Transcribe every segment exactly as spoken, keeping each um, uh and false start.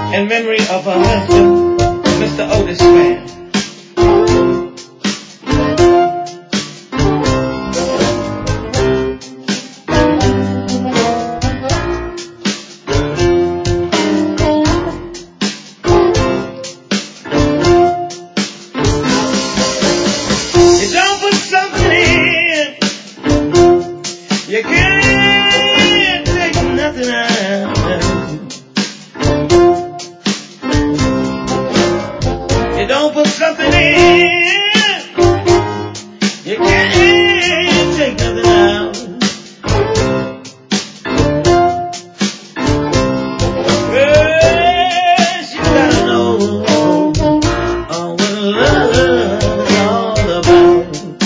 in memory of her husband, Mister Otis Spann. You can't take nothing out. You don't put something in. You can't take nothing out. First you gotta know uh, what love is all about.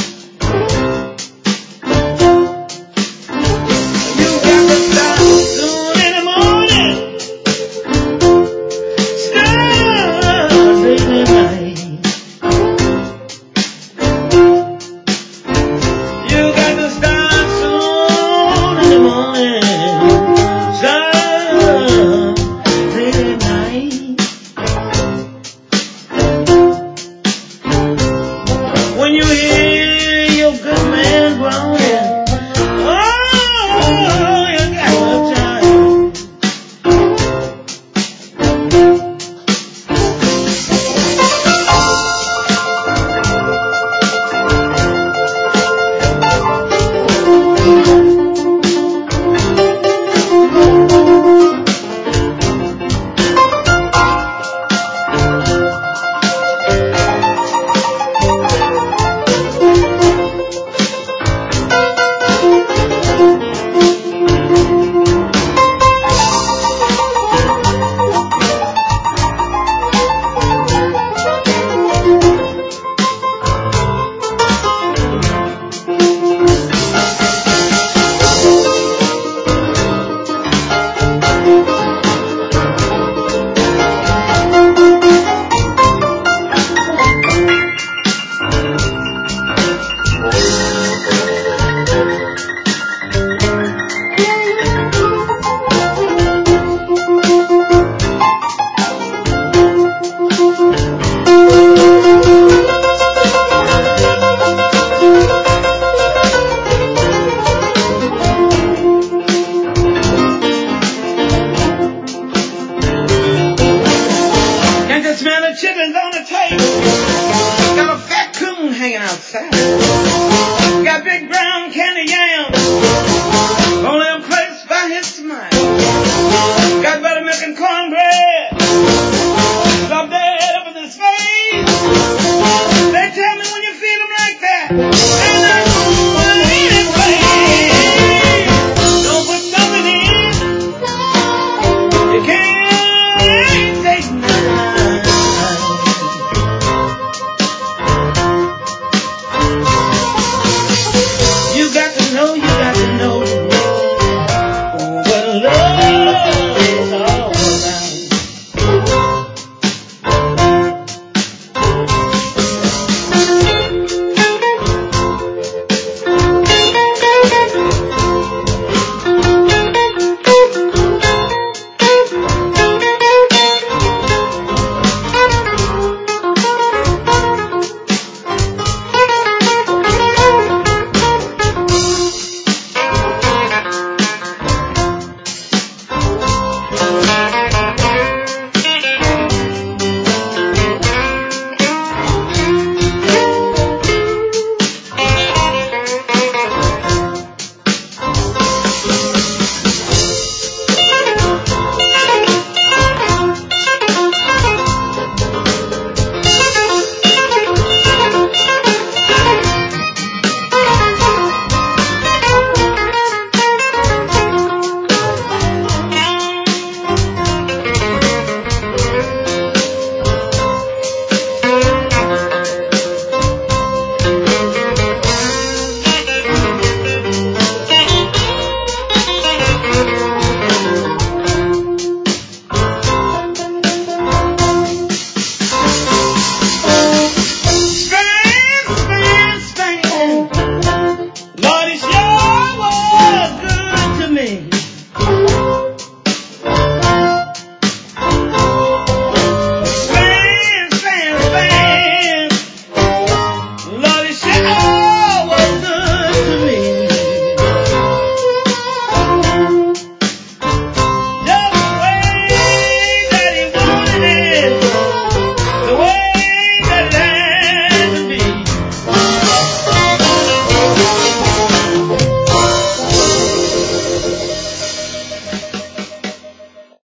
When you hear your good man groaning, oh, you got no time. Smell the chitlins on the table. Got a fat coon hanging outside. Got big brown candy yams